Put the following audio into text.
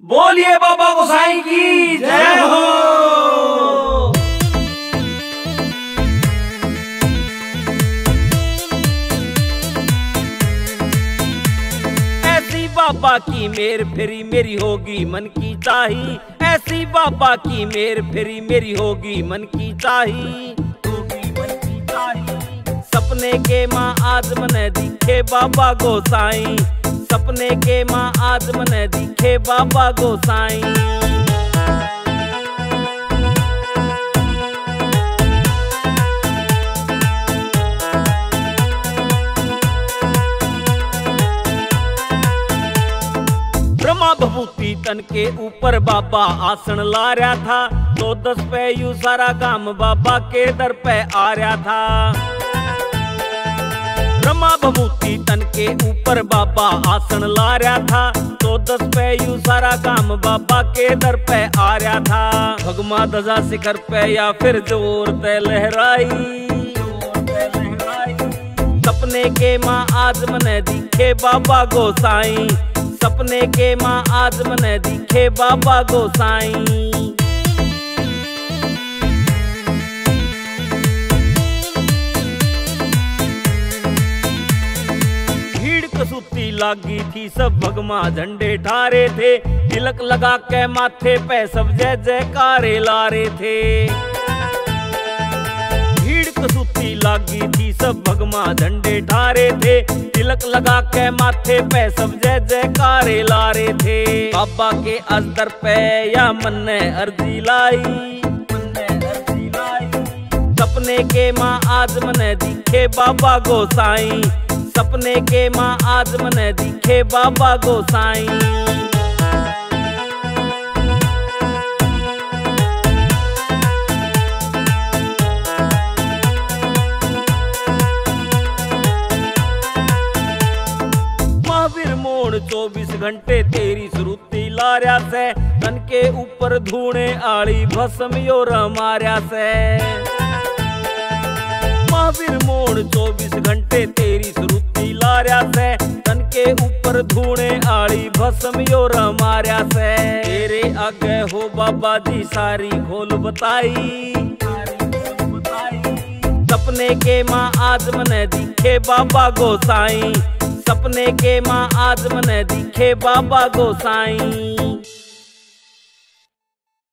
बोलिए बाबा गोसाई की जय हो। ऐसी बाबा की मेर फेरी मेरी होगी मन की चाही, ऐसी बाबा की मेर फेरी मेरी होगी मन की चाही, होगी मन की चाही। सपने के माँ आज मने दिखे बाबा गोसाई, सपने के माँ आज मने दिखे बाबा गोसाई। ब्रह्मा भभूति तन के ऊपर बाबा आसन ला रहा था, तो 10 पे यू सारा काम बाबा के दर पे आ रहा था। ब्रह्मा भभूति तन के ऊपर बाबा आसन ला रहा था, तो 10 पे यू सारा काम बाबा के दर पे आ रहा था। भगमा ध्वजा शिखर पे या फिर जोर ते लहराई, सपने के माँ आज मने दिखे बाबा गोसाई, सपने के माँ आज मने दिखे बाबा गोसाई। भीड़ कसूती लागी थी, सब भगमा झंडे ठारे थे, तिलक लगा के माथे पे सब जय जयकारे ला रहे थे। भीड़ कसूती लागी थी, सब भगमा झंडे ठारे थे, तिलक लगा के माथे पे सब जय जयकारे ला रहे थे। बाबा के अजदर पे या मन ने अर्जी लाई, सपने के माँ आज मने दिखे बाबा गोसाई, सपने के माँ आज मने दिखे बाबा गोसाई। महावीर मोड़ 24 घंटे तेरी सुरुती लार्या से, तन के ऊपर धूणे आली भस्म योर मार्या से। महावीर मोड़ 24 घंटे तेरी सुरुती लार्या से, तन के ऊपर धूणे आली भस्म योर मार्या से। तेरे आगे हो बाबा जी सारी खोल बताई, सपने के माँ आज मने दिखे बाबा गोसाई, सपने के माँ आज मने दिखे बाबा गोसाई।